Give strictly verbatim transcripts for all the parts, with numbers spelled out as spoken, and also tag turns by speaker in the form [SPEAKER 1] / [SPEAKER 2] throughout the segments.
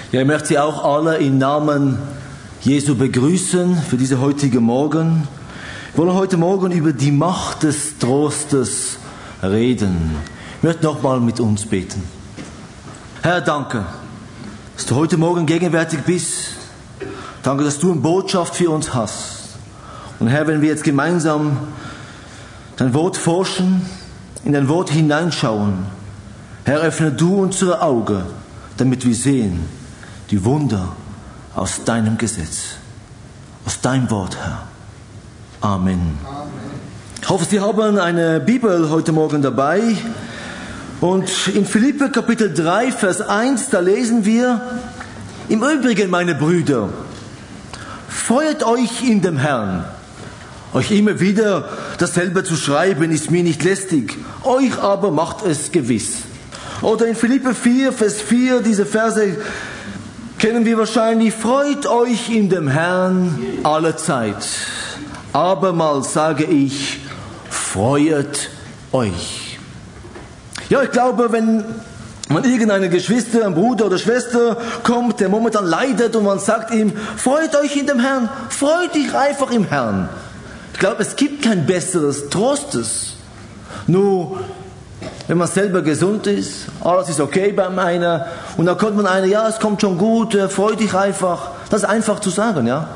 [SPEAKER 1] Ja, ich möchte Sie auch alle im Namen Jesu begrüßen für diese heutige Morgen. Wir wollen heute Morgen über die Macht des Trostes reden. Ich möchte nochmal mit uns beten. Herr, danke, dass du heute Morgen gegenwärtig bist. Danke, dass du eine Botschaft für uns hast. Und Herr, wenn wir jetzt gemeinsam dein Wort forschen, in dein Wort hineinschauen, Herr, öffne du unsere Augen, damit wir sehen die Wunder aus deinem Gesetz, aus deinem Wort, Herr. Amen. Amen. Ich hoffe, Sie haben eine Bibel heute Morgen dabei. Und in Philipper Kapitel drei, Vers eins, da lesen wir: Im Übrigen, meine Brüder, freut euch in dem Herrn. Euch immer wieder dasselbe zu schreiben, ist mir nicht lästig. Euch aber macht es gewiss. Oder in Philipper vier, Vers vier, diese Verse kennen wir wahrscheinlich. Freut euch in dem Herrn alle Zeit. Abermals sage ich, freut euch. Ja, ich glaube, wenn man irgendeine Geschwister, ein Bruder oder Schwester kommt, der momentan leidet und man sagt ihm, freut euch in dem Herrn, freut dich einfach im Herrn. Ich glaube, es gibt kein besseres Trostes. Nur, wenn man selber gesund ist, alles ist okay bei einer, und dann kommt man einer, ja, es kommt schon gut, freu dich einfach. Das ist einfach zu sagen, ja.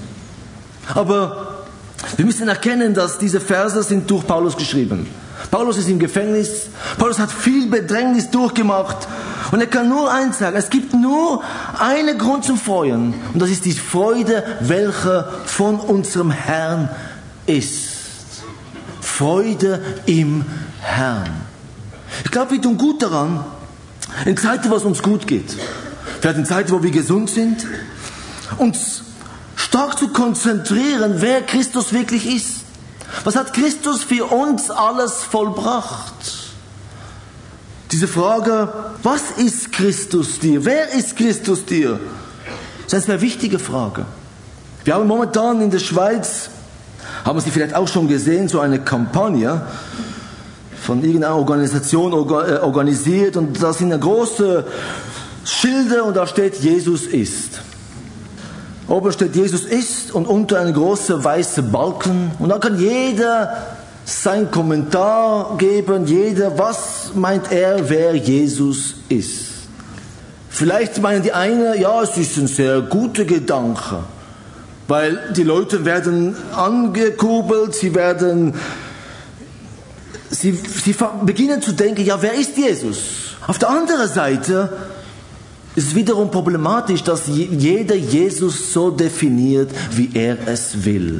[SPEAKER 1] Aber wir müssen erkennen, dass diese Verse sind durch Paulus geschrieben. Paulus ist im Gefängnis, Paulus hat viel Bedrängnis durchgemacht, und er kann nur eins sagen: Es gibt nur einen Grund zum Freuen, und das ist die Freude, welche von unserem Herrn ist. Freude im Herrn. Ich glaube, wir tun gut daran, in Zeiten, wo es uns gut geht, vielleicht in Zeiten, wo wir gesund sind, uns stark zu konzentrieren, wer Christus wirklich ist. Was hat Christus für uns alles vollbracht? Diese Frage, was ist Christus dir? Wer ist Christus dir? Das ist eine sehr wichtige Frage. Wir haben momentan in der Schweiz, haben Sie vielleicht auch schon gesehen, so eine Kampagne von irgendeiner Organisation organisiert, und da sind große Schilder und da steht, Jesus ist. Oben steht, Jesus ist, und unter ein großer weißer Balken, und da kann jeder seinen Kommentar geben, jeder, was meint er, wer Jesus ist. Vielleicht meinen die einen, ja, es ist ein sehr guter Gedanke, weil die Leute werden angekurbelt, sie werden Sie, sie beginnen zu denken, ja, wer ist Jesus? Auf der anderen Seite ist es wiederum problematisch, dass jeder Jesus so definiert, wie er es will.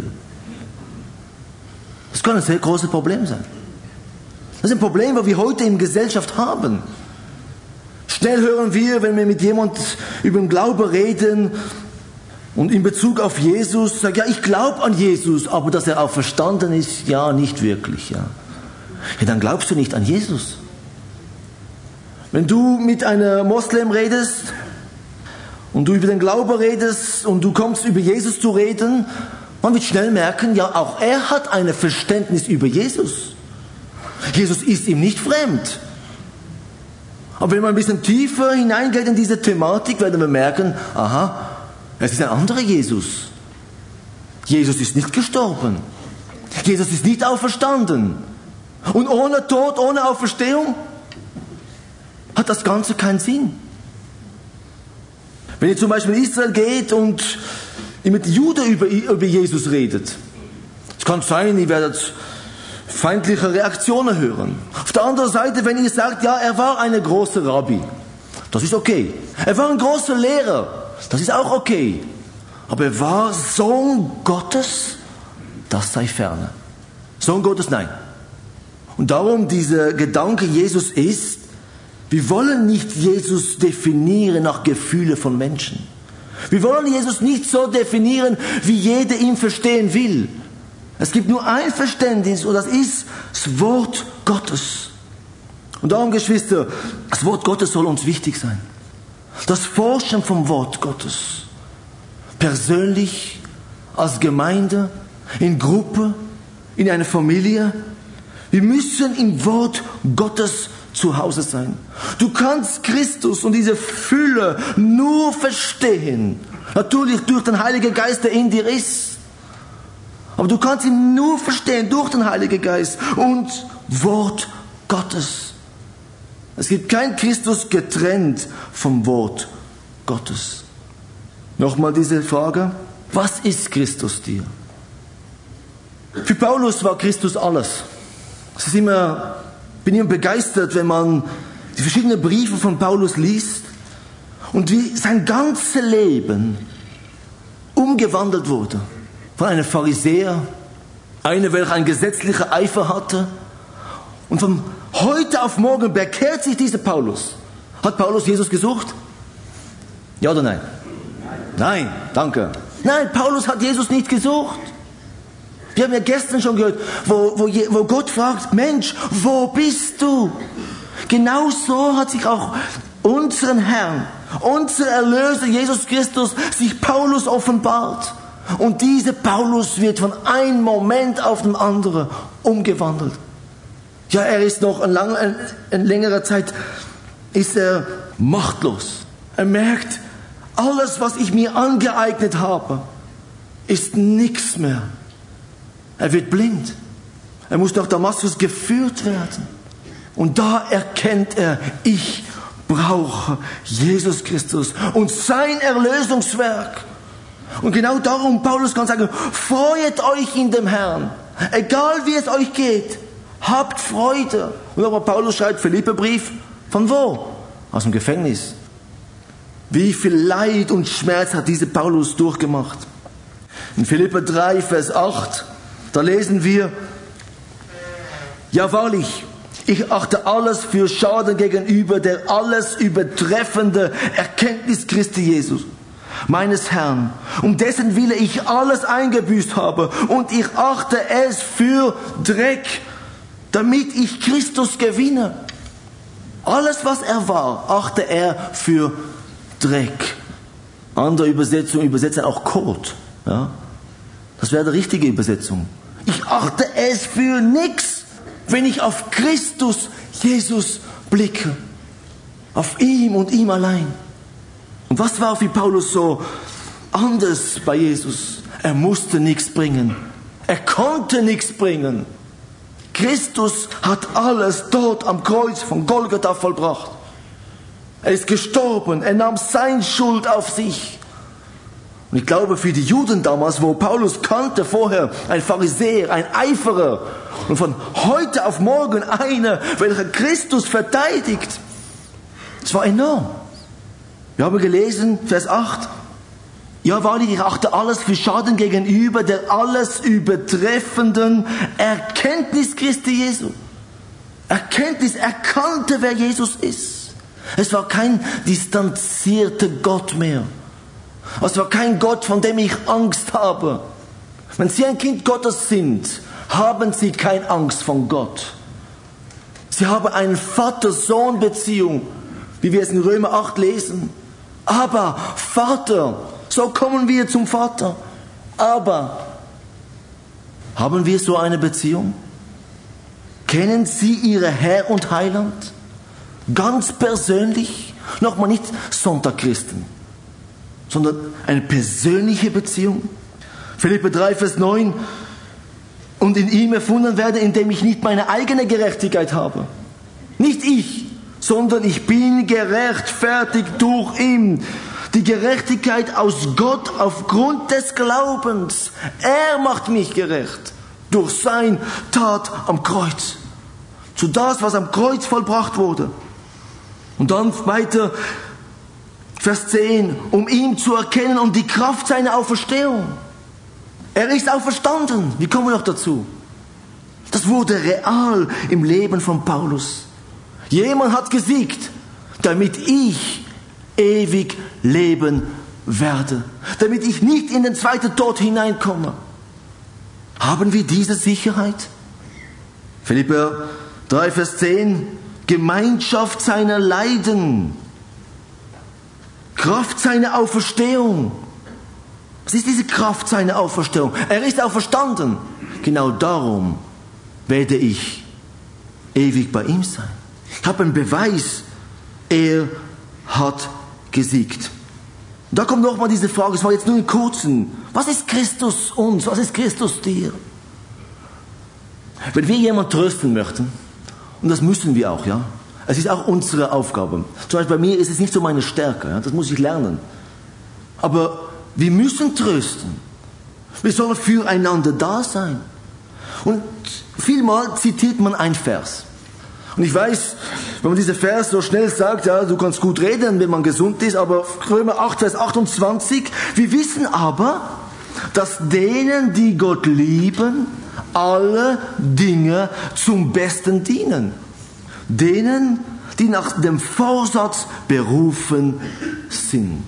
[SPEAKER 1] Das kann ein sehr großes Problem sein. Das ist ein Problem, das wir heute in der Gesellschaft haben. Schnell hören wir, wenn wir mit jemandem über den Glauben reden und in Bezug auf Jesus, sagen, ja, ich glaube an Jesus, aber dass er auch verstanden ist, ja, nicht wirklich, ja. Ja, dann glaubst du nicht an Jesus. Wenn du mit einem Moslem redest und du über den Glauben redest und du kommst über Jesus zu reden, man wird schnell merken, ja, auch er hat ein Verständnis über Jesus. Jesus ist ihm nicht fremd. Aber wenn man ein bisschen tiefer hineingeht in diese Thematik, werden wir merken, aha, es ist ein anderer Jesus. Jesus ist nicht gestorben. Jesus ist nicht auferstanden. Und ohne Tod, ohne Auferstehung hat das Ganze keinen Sinn. Wenn ihr zum Beispiel in Israel geht und ihr mit Juden über, über Jesus redet, es kann sein, ihr werdet feindliche Reaktionen hören. Auf der anderen Seite, wenn ihr sagt, ja, er war ein großer Rabbi, das ist okay. Er war ein großer Lehrer, das ist auch okay. Aber er war Sohn Gottes, das sei ferne. Sohn Gottes, nein. Und darum dieser Gedanke, Jesus ist, wir wollen nicht Jesus definieren nach Gefühlen von Menschen. Wir wollen Jesus nicht so definieren, wie jeder ihn verstehen will. Es gibt nur ein Verständnis, und das ist das Wort Gottes. Und darum, Geschwister, das Wort Gottes soll uns wichtig sein. Das Forschen vom Wort Gottes. Persönlich, als Gemeinde, in Gruppe, in einer Familie. Wir müssen im Wort Gottes zu Hause sein. Du kannst Christus und diese Fülle nur verstehen. Natürlich durch den Heiligen Geist, der in dir ist. Aber du kannst ihn nur verstehen durch den Heiligen Geist und Wort Gottes. Es gibt kein Christus getrennt vom Wort Gottes. Nochmal diese Frage. Was ist Christus dir? Für Paulus war Christus alles. Es ist immer, bin immer begeistert, wenn man die verschiedenen Briefe von Paulus liest und wie sein ganzes Leben umgewandelt wurde. Von einem Pharisäer, einer, welcher einen gesetzlichen Eifer hatte. Und von heute auf morgen bekehrt sich dieser Paulus. Hat Paulus Jesus gesucht? Ja oder nein? Nein, danke. Nein, Paulus hat Jesus nicht gesucht. Wir haben ja gestern schon gehört, wo, wo, wo Gott fragt, Mensch, wo bist du? Genau so hat sich auch unseren Herrn, unser Erlöser Jesus Christus, sich Paulus offenbart. Und dieser Paulus wird von einem Moment auf den anderen umgewandelt. Ja, er ist noch eine, lange, eine, eine längere Zeit ist er machtlos. Er merkt, alles, was ich mir angeeignet habe, ist nichts mehr. Er wird blind. Er muss nach Damaskus geführt werden. Und da erkennt er, ich brauche Jesus Christus und sein Erlösungswerk. Und genau darum, Paulus kann sagen, freut euch in dem Herrn. Egal wie es euch geht, habt Freude. Und aber Paulus schreibt Philipperbrief, von wo? Aus dem Gefängnis. Wie viel Leid und Schmerz hat dieser Paulus durchgemacht. In Philipper drei, Vers acht, da lesen wir, ja wahrlich, ich achte alles für Schaden gegenüber der alles übertreffende Erkenntnis Christi Jesus, meines Herrn, um dessen Wille ich alles eingebüßt habe, und ich achte es für Dreck, damit ich Christus gewinne. Alles, was er war, achte er für Dreck. Andere Übersetzungen übersetzen auch Kot. Ja? Das wäre die richtige Übersetzung. Ich achte es für nichts, wenn ich auf Christus Jesus blicke. Auf ihm und ihm allein. Und was war für Paulus so anders bei Jesus? Er musste nichts bringen. Er konnte nichts bringen. Christus hat alles dort am Kreuz von Golgatha vollbracht. Er ist gestorben. Er nahm seine Schuld auf sich. Und ich glaube, für die Juden damals, wo Paulus kannte vorher, ein Pharisäer, ein Eiferer, und von heute auf morgen einer, welcher Christus verteidigt, das war enorm. Wir haben gelesen, Vers acht, ja wahrlich, ich achte alles für Schaden gegenüber der alles übertreffenden Erkenntnis Christi Jesu. Erkenntnis, er kannte, wer Jesus ist. Es war kein distanzierter Gott mehr. Es war kein Gott, von dem ich Angst habe. Wenn Sie ein Kind Gottes sind, haben Sie keine Angst von Gott. Sie haben eine Vater-Sohn-Beziehung, wie wir es in Römer acht lesen. Aber Vater, so kommen wir zum Vater. Aber haben wir so eine Beziehung? Kennen Sie Ihren Herr und Heiland? Ganz persönlich? Nochmal nicht Sonntagchristen, sondern eine persönliche Beziehung. Philipper drei, Vers neun. Und in ihm erfunden werde, indem ich nicht meine eigene Gerechtigkeit habe. Nicht ich, sondern ich bin gerechtfertigt durch ihn. Die Gerechtigkeit aus Gott aufgrund des Glaubens. Er macht mich gerecht durch sein Tat am Kreuz. Zu das, was am Kreuz vollbracht wurde. Und dann weiter, Vers zehn, um ihn zu erkennen und die Kraft seiner Auferstehung. Er ist auferstanden. Wie kommen wir noch dazu? Das wurde real im Leben von Paulus. Jemand hat gesiegt, damit ich ewig leben werde. Damit ich nicht in den zweiten Tod hineinkomme. Haben wir diese Sicherheit? Philipper drei, Vers zehn. Gemeinschaft seiner Leiden. Kraft seiner Auferstehung. Was ist diese Kraft seiner Auferstehung? Er ist auferstanden. Genau darum werde ich ewig bei ihm sein. Ich habe einen Beweis, er hat gesiegt. Da kommt nochmal diese Frage, es war jetzt nur in kurzen. Was ist Christus uns? Was ist Christus dir? Wenn wir jemanden trösten möchten, und das müssen wir auch, ja, es ist auch unsere Aufgabe. Zum Beispiel bei mir ist es nicht so meine Stärke, ja, das muss ich lernen. Aber wir müssen trösten. Wir sollen füreinander da sein. Und vielmal zitiert man einen Vers. Und ich weiß, wenn man diesen Vers so schnell sagt, ja, du kannst gut reden, wenn man gesund ist, aber Römer acht, Vers achtundzwanzig, wir wissen aber, dass denen, die Gott lieben, alle Dinge zum Besten dienen. Denen, die nach dem Vorsatz berufen sind.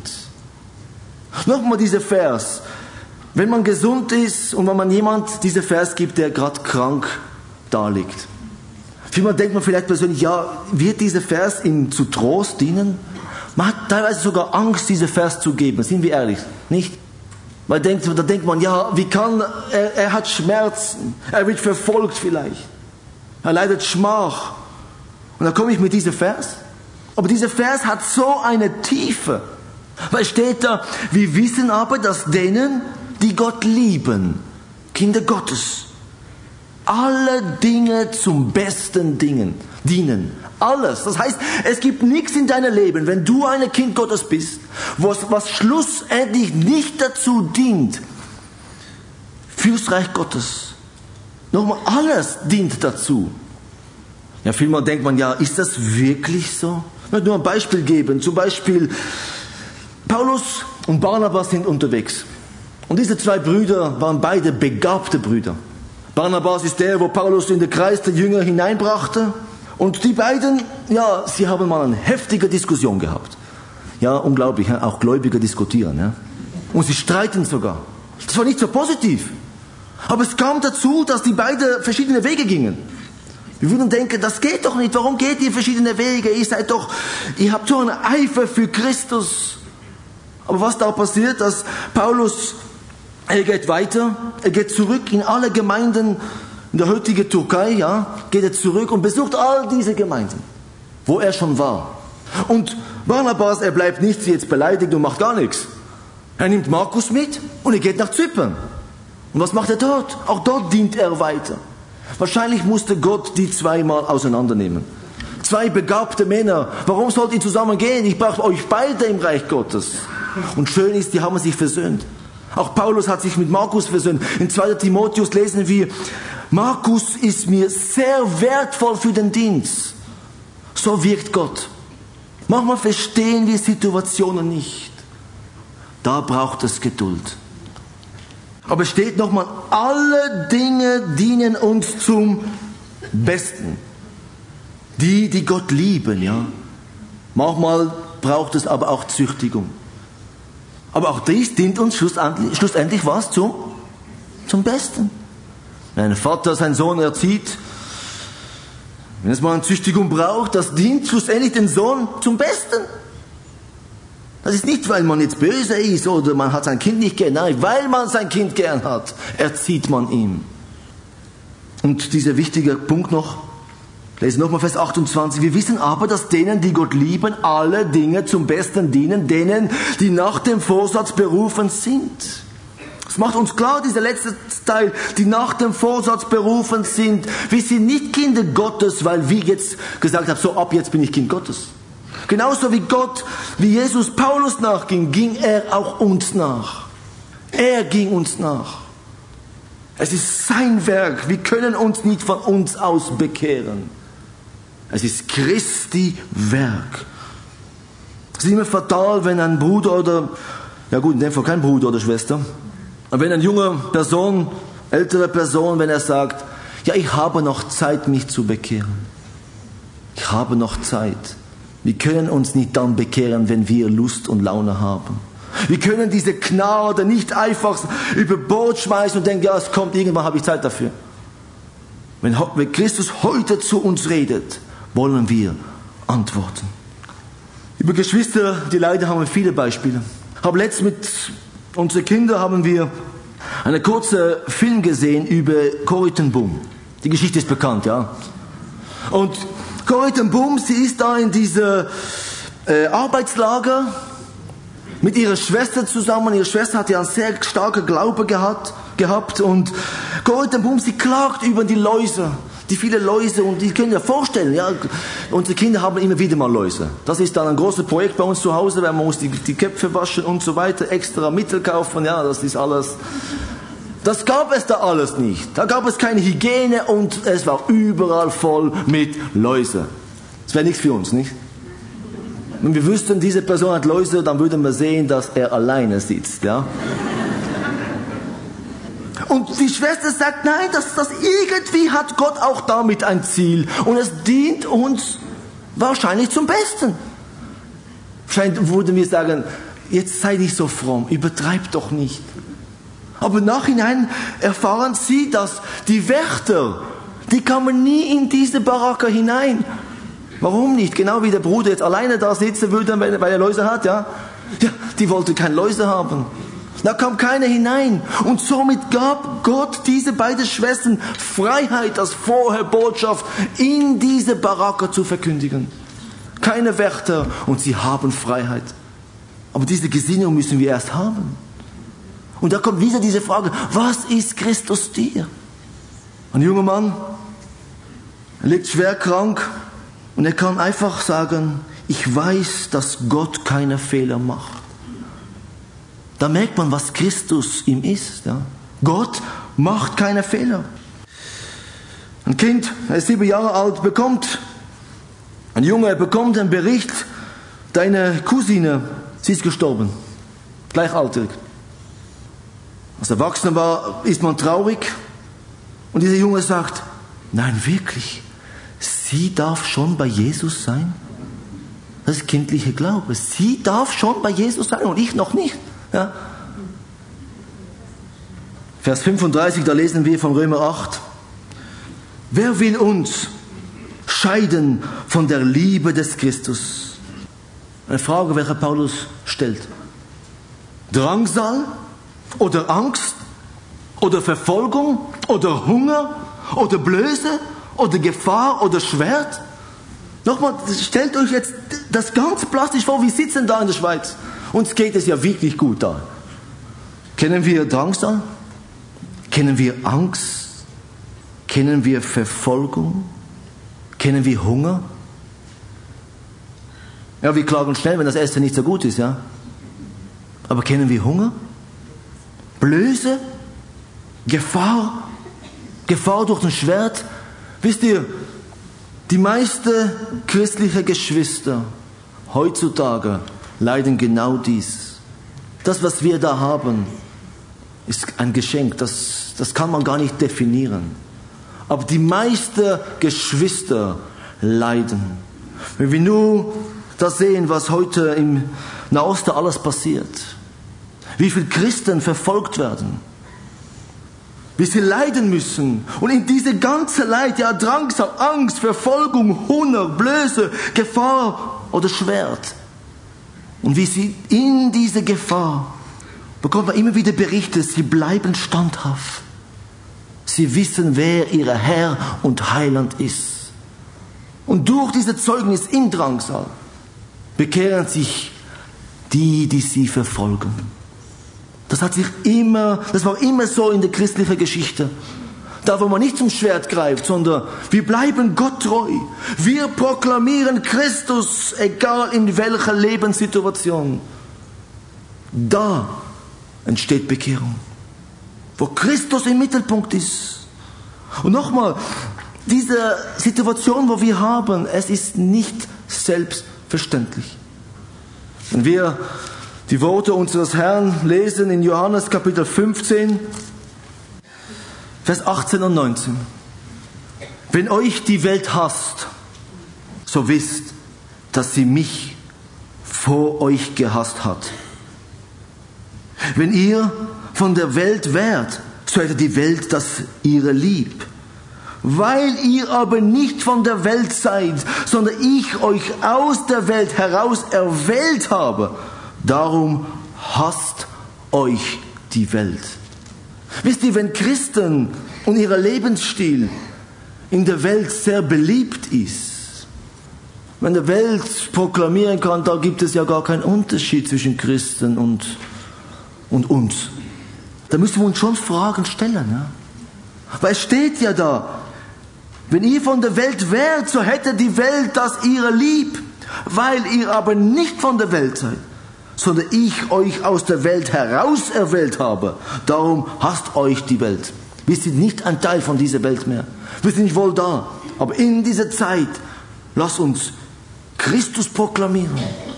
[SPEAKER 1] Nochmal dieser Vers. Wenn man gesund ist und wenn man jemand diesen Vers gibt, der gerade krank da liegt. Vielmal denkt man vielleicht persönlich, ja, wird dieser Vers ihm zu Trost dienen? Man hat teilweise sogar Angst, diesen Vers zu geben, sind wir ehrlich, nicht? Weil denkt, da denkt man, ja, wie kann, er, er hat Schmerzen, er wird verfolgt vielleicht, er leidet Schmach. Und dann komme ich mit diesem Vers. Aber dieser Vers hat so eine Tiefe. Weil steht da, wir wissen aber, dass denen, die Gott lieben, Kinder Gottes, alle Dinge zum besten Dingen dienen. Alles. Das heißt, es gibt nichts in deinem Leben, wenn du ein Kind Gottes bist, was, was schlussendlich nicht dazu dient, fürs Reich Gottes. Nochmal, alles dient dazu. Ja, vielmal denkt man, ja, ist das wirklich so? Ich möchte nur ein Beispiel geben. Zum Beispiel, Paulus und Barnabas sind unterwegs. Und diese zwei Brüder waren beide begabte Brüder. Barnabas ist der, wo Paulus in den Kreis der Jünger hineinbrachte. Und die beiden, ja, sie haben mal eine heftige Diskussion gehabt. Ja, unglaublich, ja? Auch Gläubige diskutieren. Ja? Und sie streiten sogar. Das war nicht so positiv. Aber es kam dazu, dass die beiden verschiedene Wege gingen. Wir würden denken, das geht doch nicht. Warum geht ihr verschiedene Wege? Ihr seid doch, ihr habt so einen Eifer für Christus. Aber was da passiert, dass Paulus, er geht weiter, er geht zurück in alle Gemeinden in der heutigen Türkei, ja, geht er zurück und besucht all diese Gemeinden, wo er schon war. Und Barnabas, er bleibt nicht jetzt beleidigt und macht gar nichts. Er nimmt Markus mit und er geht nach Zypern. Und was macht er dort? Auch dort dient er weiter. Wahrscheinlich musste Gott die zweimal auseinandernehmen. Zwei begabte Männer. Warum sollt ihr zusammen gehen? Ich brauche euch beide im Reich Gottes. Und schön ist, die haben sich versöhnt. Auch Paulus hat sich mit Markus versöhnt. In zweiter Timotheus lesen wir, Markus ist mir sehr wertvoll für den Dienst. So wirkt Gott. Manchmal verstehen wir Situationen nicht. Da braucht es Geduld. Aber es steht nochmal, alle Dinge dienen uns zum Besten. Die, die Gott lieben, ja. Manchmal braucht es aber auch Züchtigung. Aber auch dies dient uns schlussendlich, schlussendlich was? Zum, zum Besten. Wenn ein Vater seinen Sohn erzieht, wenn es mal eine Züchtigung braucht, das dient schlussendlich den Sohn zum Besten. Das ist nicht, weil man jetzt böse ist oder man hat sein Kind nicht gern. Nein, weil man sein Kind gern hat, erzieht man ihm. Und dieser wichtige Punkt noch, lesen nochmal Vers achtundzwanzig. Wir wissen aber, dass denen, die Gott lieben, alle Dinge zum Besten dienen, denen, die nach dem Vorsatz berufen sind. Das macht uns klar, dieser letzte Teil, die nach dem Vorsatz berufen sind. Wir sind nicht Kinder Gottes, weil wir jetzt gesagt haben, so ab jetzt bin ich Kind Gottes. Genauso wie Gott, wie Jesus Paulus nachging, ging er auch uns nach. Er ging uns nach. Es ist sein Werk. Wir können uns nicht von uns aus bekehren. Es ist Christi Werk. Es ist immer fatal, wenn ein Bruder oder, ja gut, in dem Fall kein Bruder oder Schwester, aber wenn eine junge Person, ältere Person, wenn er sagt, ja, ich habe noch Zeit, mich zu bekehren. Ich habe noch Zeit. Wir können uns nicht dann bekehren, wenn wir Lust und Laune haben. Wir können diese Gnade nicht einfach über Bord schmeißen und denken, ja, es kommt, irgendwann habe ich Zeit dafür. Wenn, wenn Christus heute zu uns redet, wollen wir antworten. Über Geschwister, die Leiden, haben wir viele Beispiele. Aber letztens mit unseren Kindern haben wir einen kurzen Film gesehen über Corrie ten Boom. Die Geschichte ist bekannt, ja. Und Corrie ten Boom, sie ist da in diese äh, Arbeitslager mit ihrer Schwester zusammen. Ihre Schwester hat ja einen sehr starken Glaube gehabt, gehabt und Corrie ten Boom, sie klagt über die Läuse, die viele Läuse, und die können ja vorstellen, ja, unsere Kinder haben immer wieder mal Läuse. Das ist dann ein großes Projekt bei uns zu Hause, weil man muss die, die Köpfe waschen und so weiter, extra Mittel kaufen, ja, das ist alles. Das gab es da alles nicht. Da gab es keine Hygiene und es war überall voll mit Läuse. Das wäre nichts für uns, nicht? Wenn wir wüssten, diese Person hat Läuse, dann würden wir sehen, dass er alleine sitzt, ja? Und die Schwester sagt, nein, das, das irgendwie hat Gott auch damit ein Ziel. Und es dient uns wahrscheinlich zum Besten. Wahrscheinlich würden wir sagen, jetzt sei nicht so fromm, übertreib doch nicht. Aber im Nachhinein erfahren sie, dass die Wächter, die kamen nie in diese Baracke hinein. Warum nicht? Genau wie der Bruder jetzt alleine da sitzen würde, weil er Läuse hat, ja? Ja, die wollten keine Läuse haben. Da kam keiner hinein. Und somit gab Gott diese beiden Schwestern Freiheit, als Vorherbotschaft in diese Baracke zu verkündigen. Keine Wächter und sie haben Freiheit. Aber diese Gesinnung müssen wir erst haben. Und da kommt wieder diese Frage, was ist Christus dir? Ein junger Mann, er liegt schwer krank und er kann einfach sagen, ich weiß, dass Gott keine Fehler macht. Da merkt man, was Christus ihm ist. Ja? Gott macht keine Fehler. Ein Kind, er ist sieben Jahre alt, bekommt, ein Junge bekommt einen Bericht, deine Cousine, sie ist gestorben. Gleichaltrig. Als Erwachsener war, ist man traurig. Und dieser Junge sagt, nein, wirklich, sie darf schon bei Jesus sein? Das ist kindlicher Glaube. Sie darf schon bei Jesus sein und ich noch nicht. Ja. Vers fünfunddreißig, da lesen wir von Römer acht. Wer will uns scheiden von der Liebe des Christus? Eine Frage, welche Paulus stellt. Drangsal oder Angst oder Verfolgung oder Hunger oder Blöße oder Gefahr oder Schwert? Nochmal, stellt euch jetzt das ganz plastisch vor, wir sitzen da in der Schweiz. Uns geht es ja wirklich gut da. Kennen wir Drangsal? Kennen wir Angst? Kennen wir Verfolgung? Kennen wir Hunger? Ja, wir klagen schnell, wenn das Essen nicht so gut ist, ja. Aber kennen wir Hunger? Blöße? Gefahr? Gefahr durch ein Schwert? Wisst ihr, die meisten christlichen Geschwister heutzutage leiden genau dies. Das, was wir da haben, ist ein Geschenk. Das, das kann man gar nicht definieren. Aber die meisten Geschwister leiden. Wenn wir nur das sehen, was heute im Nahosten alles passiert. Wie viele Christen verfolgt werden. Wie sie leiden müssen. Und in diese ganze Leid, ja, Drangsal, Angst, Verfolgung, Hunger, Blöße, Gefahr oder Schwert. Und wie sie in diese Gefahr, bekommen wir immer wieder Berichte, sie bleiben standhaft. Sie wissen, wer ihr Herr und Heiland ist. Und durch diese Zeugnis im Drangsal bekehren sich die, die sie verfolgen. Das hat sich immer, das war immer so in der christlichen Geschichte. Da, wo man nicht zum Schwert greift, sondern wir bleiben Gott treu. Wir proklamieren Christus, egal in welcher Lebenssituation. Da entsteht Bekehrung. Wo Christus im Mittelpunkt ist. Und nochmal, diese Situation, wo wir haben, es ist nicht selbstverständlich. Wenn wir die Worte unseres Herrn lesen in Johannes Kapitel fünfzehn, Vers achtzehn und neunzehn. Wenn euch die Welt hasst, so wisst, dass sie mich vor euch gehasst hat. Wenn ihr von der Welt wärt, so hätte die Welt das ihre lieb. Weil ihr aber nicht von der Welt seid, sondern ich euch aus der Welt heraus erwählt habe, darum hasst euch die Welt. Wisst ihr, wenn Christen und ihr Lebensstil in der Welt sehr beliebt ist, wenn der Welt proklamieren kann, da gibt es ja gar keinen Unterschied zwischen Christen und, und uns. Da müssen wir uns schon Fragen stellen. Ja? Weil es steht ja da, wenn ihr von der Welt wärt, so hätte die Welt das ihre lieb. Weil ihr aber nicht von der Welt seid, sondern ich euch aus der Welt heraus erwählt habe. Darum hasst euch die Welt. Wir sind nicht ein Teil von dieser Welt mehr. Wir sind nicht wohl da. Aber in dieser Zeit, lasst uns Christus proklamieren.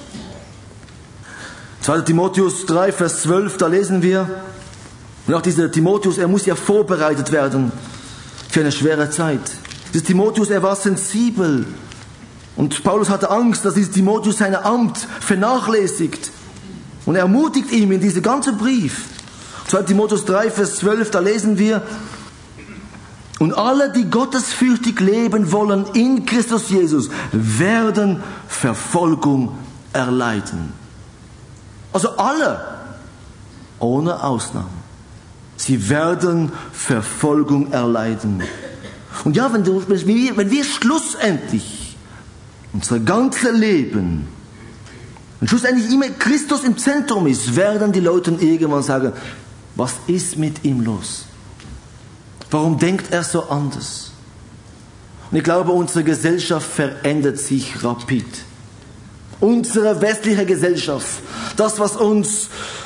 [SPEAKER 1] zweiter Timotheus drei, Vers zwölf, da lesen wir, und auch dieser Timotheus, er muss ja vorbereitet werden für eine schwere Zeit. Dieser Timotheus, er war sensibel. Und Paulus hatte Angst, dass dieser Timotheus sein Amt vernachlässigt. Und er ermutigt ihn in diesem ganzen Brief. zweiter Timotheus drei, Vers zwölf, da lesen wir, und alle, die gottesfürchtig leben wollen in Christus Jesus, werden Verfolgung erleiden. Also alle, ohne Ausnahme. Sie werden Verfolgung erleiden. Und ja, wenn, du, wenn, wir, wenn wir schlussendlich unser ganzes Leben und schlussendlich immer Christus im Zentrum ist, werden die Leute irgendwann sagen, was ist mit ihm los? Warum denkt er so anders? Und ich glaube, unsere Gesellschaft verändert sich rapid. Unsere westliche Gesellschaft, das, was uns,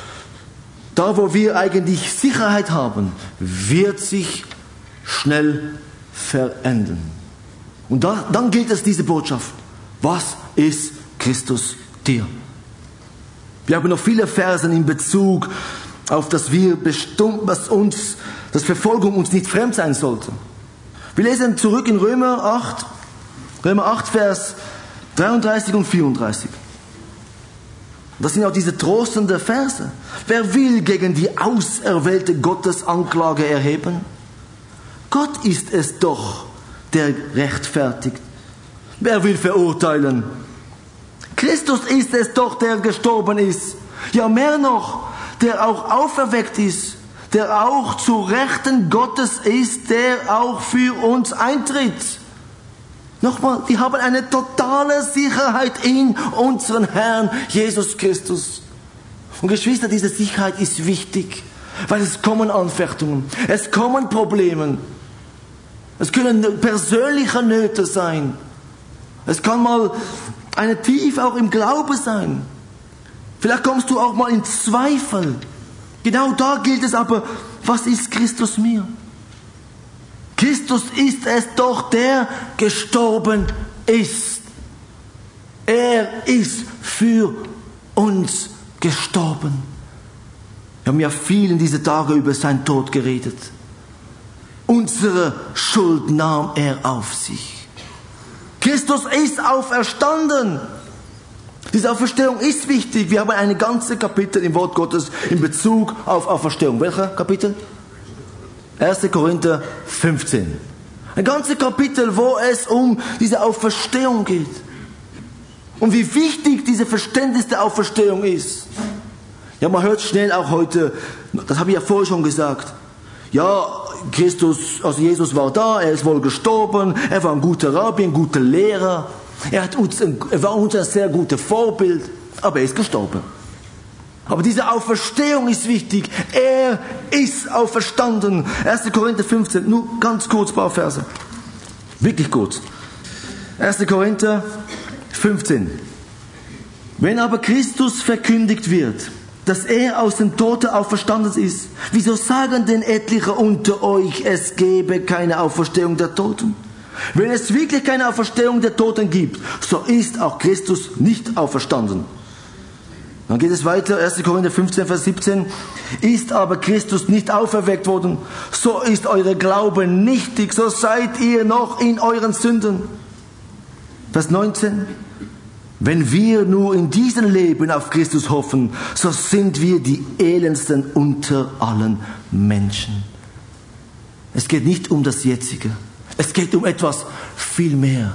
[SPEAKER 1] da wo wir eigentlich Sicherheit haben, wird sich schnell verändern. Und da, dann gilt es diese Botschaft. Was ist Christus dir? Wir haben noch viele Versen in Bezug auf das wir bestimmt, was uns, dass Verfolgung uns nicht fremd sein sollte. Wir lesen zurück in Römer acht, Römer acht, Vers dreiunddreißig und vierunddreißig. Das sind auch diese trostenden Verse. Wer will gegen die auserwählte Gottes Anklage erheben? Gott ist es doch, der rechtfertigt. Wer will verurteilen? Christus ist es doch, der gestorben ist. Ja, mehr noch, der auch auferweckt ist, der auch zu Rechten Gottes ist, der auch für uns eintritt. Nochmal, die haben eine totale Sicherheit in unseren Herrn Jesus Christus. Und Geschwister, diese Sicherheit ist wichtig, weil es kommen Anfechtungen, es kommen Probleme, es können persönliche Nöte sein, es kann mal eine Tiefe auch im Glauben sein. Vielleicht kommst du auch mal in Zweifel. Genau da gilt es aber, was ist Christus mir? Christus ist es doch, der gestorben ist. Er ist für uns gestorben. Wir haben ja viel in diesen Tagen über seinen Tod geredet. Unsere Schuld nahm er auf sich. Christus ist auferstanden. Diese Auferstehung ist wichtig. Wir haben ein ganzes Kapitel im Wort Gottes in Bezug auf Auferstehung. Welcher Kapitel? erster Korinther fünfzehn. Ein ganzes Kapitel, wo es um diese Auferstehung geht. Und wie wichtig dieses Verständnis der Auferstehung ist. Ja, man hört schnell auch heute, das habe ich ja vorher schon gesagt, ja, Christus, also Jesus war da, er ist wohl gestorben, er war ein guter Rabbi, ein guter Lehrer, er, hat uns, er war uns ein sehr gutes Vorbild, aber er ist gestorben. Aber diese Auferstehung ist wichtig, er ist auferstanden. erster Korinther fünfzehn, nur ganz kurz, ein paar Verse, wirklich kurz. erster Korinther fünfzehn. Wenn aber Christus verkündigt wird, dass er aus dem Toten auferstanden ist, wieso sagen denn etliche unter euch, es gebe keine Auferstehung der Toten? Wenn es wirklich keine Auferstehung der Toten gibt, so ist auch Christus nicht auferstanden. Dann geht es weiter, erster Korinther fünfzehn, Vers siebzehn. Ist aber Christus nicht auferweckt worden, so ist euer Glaube nichtig, so seid ihr noch in euren Sünden. Vers neunzehn. Wenn wir nur in diesem Leben auf Christus hoffen, so sind wir die elendsten unter allen Menschen. Es geht nicht um das Jetzige. Es geht um etwas viel mehr.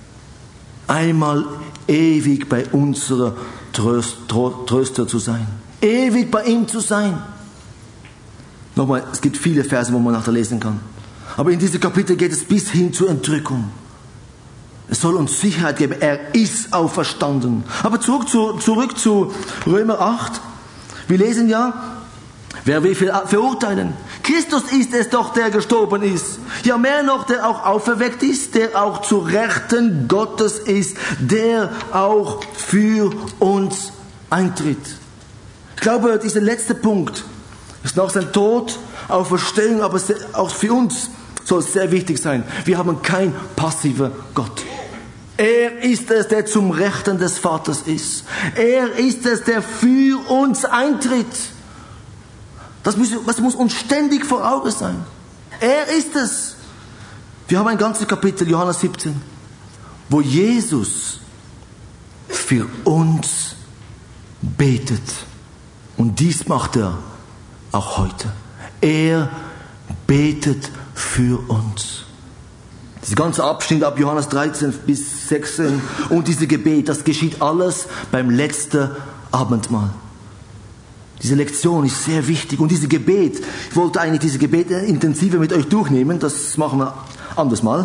[SPEAKER 1] Einmal ewig bei unserer Tröst, Tröster zu sein. Ewig bei ihm zu sein. Nochmal, es gibt viele Verse, wo man nachher lesen kann. Aber in diesem Kapitel geht es bis hin zur Entrückung. Es soll uns Sicherheit geben. Er ist auferstanden. Aber zurück zu, zurück zu Römer acht. Wir lesen ja, wer will verurteilen? Christus ist es doch, der gestorben ist. Ja, mehr noch, der auch auferweckt ist, der auch zu Rechten Gottes ist, der auch für uns eintritt. Ich glaube, dieser letzte Punkt ist nach seinem Tod, Auferstehung, aber auch für uns soll es sehr wichtig sein. Wir haben keinen passiven Gott. Er ist es, der zum Rechten des Vaters ist. Er ist es, der für uns eintritt. Das muss, das muss uns ständig vor Augen sein. Er ist es. Wir haben ein ganzes Kapitel, Johannes siebzehn, wo Jesus für uns betet. Und dies macht er auch heute. Er betet für uns. Dieser ganze Abschnitt ab Johannes dreizehn bis sechzehn und diese Gebet, das geschieht alles beim letzten Abendmahl. Diese Lektion ist sehr wichtig und dieses Gebet, ich wollte eigentlich diese Gebete intensiver mit euch durchnehmen, das machen wir anders mal.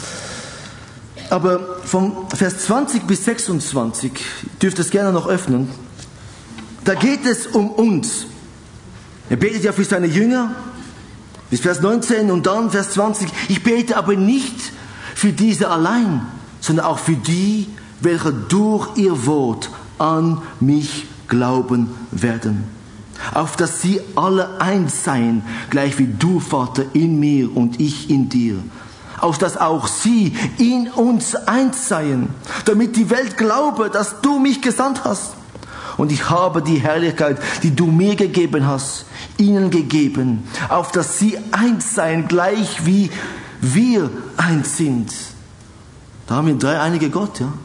[SPEAKER 1] Aber von Vers zwanzig bis sechsundzwanzig, ihr dürft es gerne noch öffnen, da geht es um uns. Er betet ja für seine Jünger, bis Vers neunzehn und dann Vers zwanzig. Ich bete aber nicht für diese allein, sondern auch für die, welche durch ihr Wort an mich glauben werden. Auf dass sie alle eins seien, gleich wie du, Vater, in mir und ich in dir. Auf dass auch sie in uns eins seien, damit die Welt glaube, dass du mich gesandt hast. Und ich habe die Herrlichkeit, die du mir gegeben hast, ihnen gegeben, auf dass sie eins seien, gleich wie wir eins sind. Da haben wir dreieinige Gott, ja.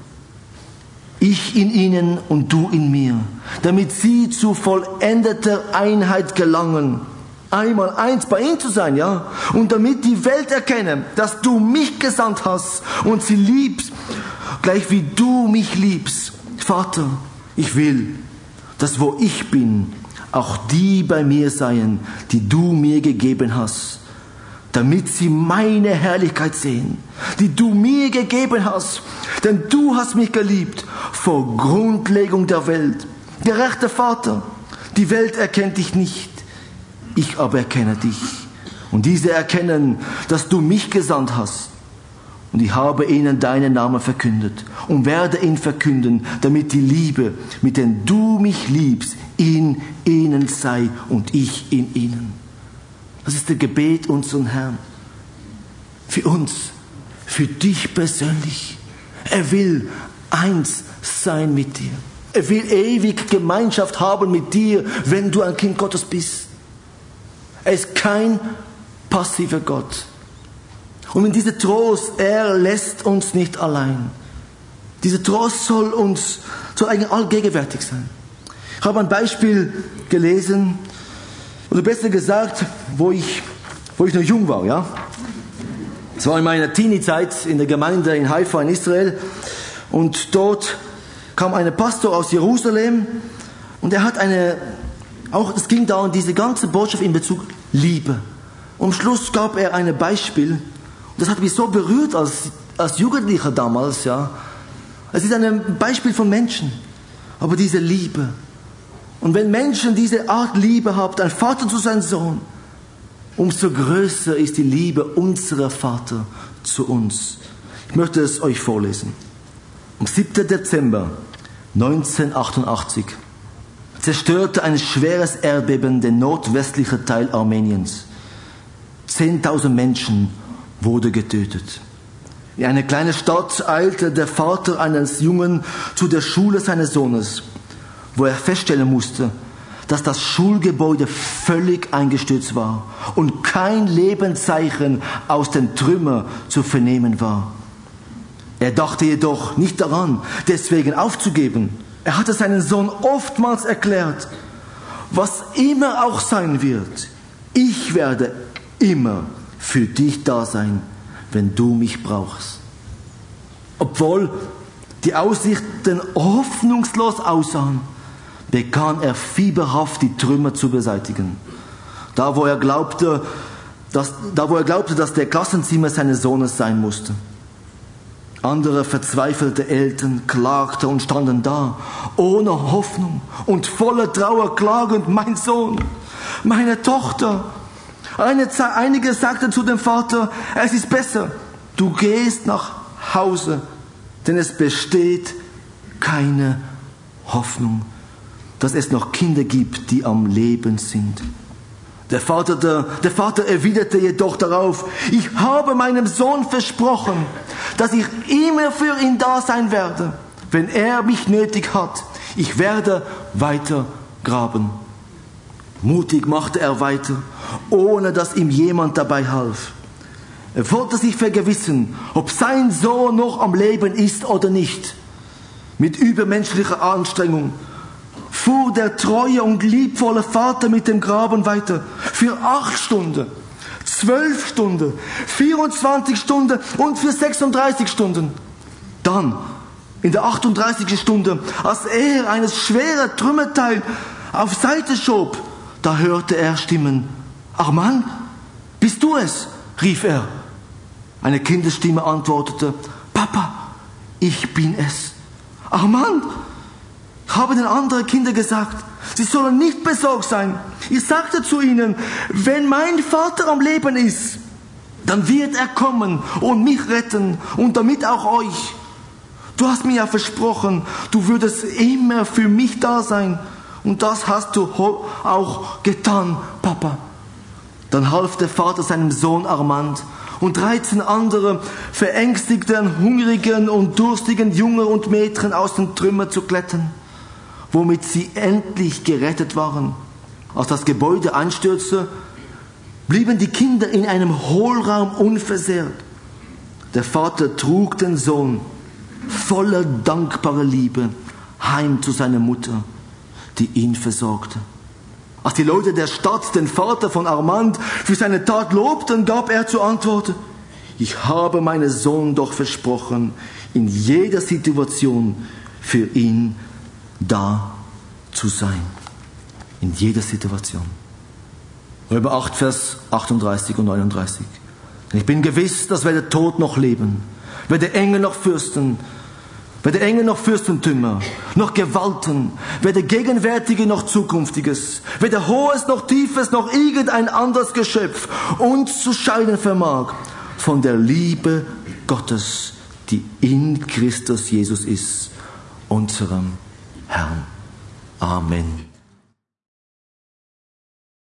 [SPEAKER 1] Ich in ihnen und du in mir, damit sie zu vollendeter Einheit gelangen. Einmal eins bei ihm zu sein, ja. Und damit die Welt erkenne, dass du mich gesandt hast und sie liebst, gleich wie du mich liebst. Vater, ich will, dass wo ich bin, auch die bei mir seien, die du mir gegeben hast, damit sie meine Herrlichkeit sehen, die du mir gegeben hast. Denn du hast mich geliebt vor Grundlegung der Welt. Gerechter Vater, die Welt erkennt dich nicht, ich aber erkenne dich. Und diese erkennen, dass du mich gesandt hast. Und ich habe ihnen deinen Namen verkündet und werde ihn verkünden, damit die Liebe, mit der du mich liebst, in ihnen sei und ich in ihnen. Das ist das Gebet unseres Herrn. Für uns, für dich persönlich. Er will eins sein mit dir. Er will ewig Gemeinschaft haben mit dir, wenn du ein Kind Gottes bist. Er ist kein passiver Gott. Und in diesem Trost, er lässt uns nicht allein. Dieser Trost soll uns, soll eigentlich allgegenwärtig sein. Ich habe ein Beispiel gelesen, oder besser gesagt, wo ich, wo ich noch jung war, ja. Es war in meiner Teenie-Zeit in der Gemeinde in Haifa in Israel. Und dort kam ein Pastor aus Jerusalem und er hat eine, auch es ging da um diese ganze Botschaft in Bezug Liebe. Und am Schluss gab er ein Beispiel. Das hat mich so berührt als, als Jugendlicher damals, ja. Es ist ein Beispiel von Menschen. Aber diese Liebe. Und wenn Menschen diese Art Liebe haben, ein Vater zu seinem Sohn, umso größer ist die Liebe unserer Vater zu uns. Ich möchte es euch vorlesen. Am siebten Dezember neunzehnhundertachtundachtzig zerstörte ein schweres Erdbeben den nordwestlichen Teil Armeniens. Zehntausend Menschen wurde getötet. In eine kleine Stadt eilte der Vater eines Jungen zu der Schule seines Sohnes, wo er feststellen musste, dass das Schulgebäude völlig eingestürzt war und kein Lebenszeichen aus den Trümmern zu vernehmen war. Er dachte jedoch nicht daran, deswegen aufzugeben. Er hatte seinen Sohn oftmals erklärt, was immer auch sein wird, ich werde immer für dich da sein, wenn du mich brauchst. Obwohl die Aussichten hoffnungslos aussahen, begann er fieberhaft die Trümmer zu beseitigen. Da wo er glaubte, dass, da wo er glaubte, dass der Klassenzimmer seines Sohnes sein musste. Andere verzweifelte Eltern klagten und standen da, ohne Hoffnung und voller Trauer klagend, mein Sohn, meine Tochter. Eine, einige sagten zu dem Vater, es ist besser, du gehst nach Hause, denn es besteht keine Hoffnung, dass es noch Kinder gibt, die am Leben sind. Der Vater, der, der Vater erwiderte jedoch darauf, ich habe meinem Sohn versprochen, dass ich immer für ihn da sein werde, wenn er mich nötig hat. Ich werde weiter graben. Mutig machte er weiter, ohne dass ihm jemand dabei half. Er wollte sich vergewissern, ob sein Sohn noch am Leben ist oder nicht. Mit übermenschlicher Anstrengung fuhr der treue und liebvolle Vater mit dem Graben weiter. Für acht Stunden, zwölf Stunden, vierundzwanzig Stunden und für sechsunddreißig Stunden. Dann, in der achtunddreißigsten Stunde, als er eines schweren Trümmerteil auf Seite schob, da hörte er Stimmen. Armand, bist du es? Rief er. Eine Kinderstimme antwortete, Papa, ich bin es. Armand, haben den anderen Kinder gesagt, sie sollen nicht besorgt sein. Ich sagte zu ihnen, wenn mein Vater am Leben ist, dann wird er kommen und mich retten und damit auch euch. Du hast mir ja versprochen, du würdest immer für mich da sein. Und das hast du auch getan, Papa. Dann half der Vater seinem Sohn Armand und dreizehn andere verängstigten, hungrigen und durstigen Jungen und Mädchen aus den Trümmern zu klettern, womit sie endlich gerettet waren. Als das Gebäude einstürzte, blieben die Kinder in einem Hohlraum unversehrt. Der Vater trug den Sohn voller dankbarer Liebe heim zu seiner Mutter, die ihn versorgte. Als die Leute der Stadt den Vater von Armand für seine Tat lobten, gab er zur Antwort, ich habe meinem Sohn doch versprochen, in jeder Situation für ihn da zu sein. In jeder Situation. Römer acht, Vers achtunddreißig und neununddreißig. Ich bin gewiss, dass weder Tod noch Leben, weder Engel noch Fürsten, weder Engel noch Fürstentümer, noch Gewalten, weder Gegenwärtige noch Zukünftiges, weder Hohes noch Tiefes noch irgendein anderes Geschöpf uns zu scheiden vermag von der Liebe Gottes, die in Christus Jesus ist, unserem Herrn. Amen.